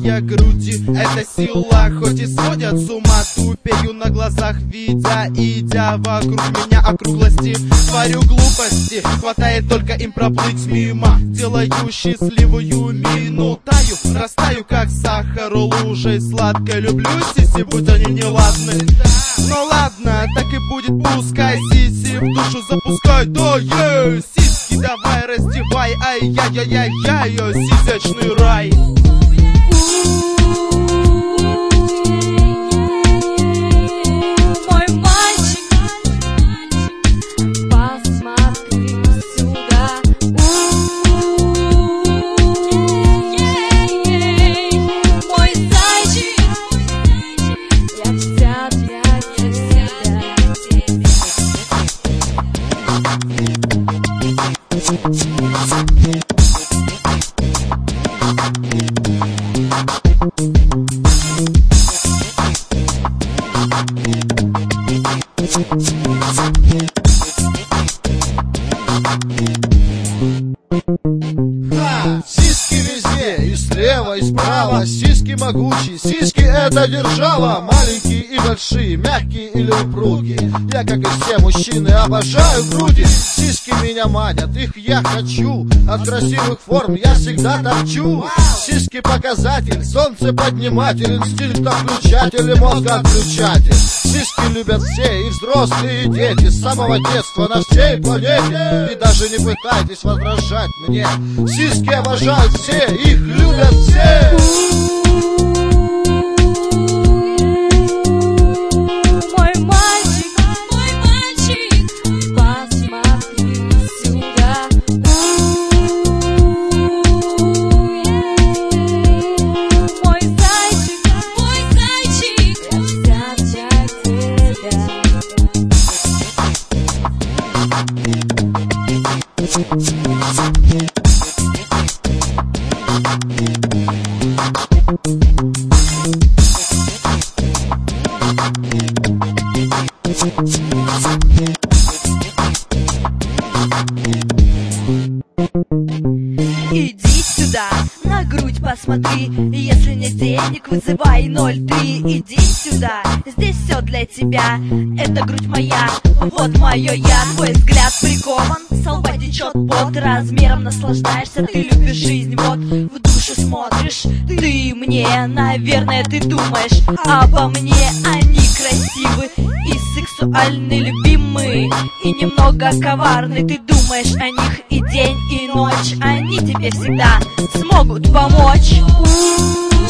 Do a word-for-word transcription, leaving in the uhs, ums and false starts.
Твоя груди — это сила, хоть и сводят с ума. Тупею на глазах, видя, идя вокруг меня округлости. Творю глупости, хватает только им проплыть мимо. Делаю счастливую мину, таю, растаю как сахар лужей сладкой. Люблю сиси, будь они неладны. Ну ладно, так и будет, пускай сиси в душу запускай. Да, е, сиськи давай раздевай, ай-яй-яй-яй-яй, сисячный рай. Ха! Сиськи везде, и слева, и справа. Сиськи могучие, сиськи это держава. Маленькие и большие, мягкие или упругие. Я, как и все мужчины, обожаю груди. Сиськи меня манят, их я хочу. От красивых форм я всегда торчу. Сиськи показатель, солнцеподниматель, инстинктоключатель и мозгоотключатель. Сиськи любят все, и взрослые, и дети. С самого детства на всей планете. И даже не пытайтесь возражать мне. Сиськи обожают все, их любят все. Иди сюда, на грудь посмотри. Если нет денег, вызывай ноль три. Иди сюда, здесь все для тебя. Это грудь моя, вот мое я. Твой взгляд прикован, со лба течет пот. Размером наслаждаешься, ты любишь жизнь. Вот в душу смотришь, ты мне. Наверное, ты думаешь обо мне. Они красивы и сексуальны, любимы и немного коварны. Ты думаешь о них и день, и ночь. Они тебе всегда смогут помочь.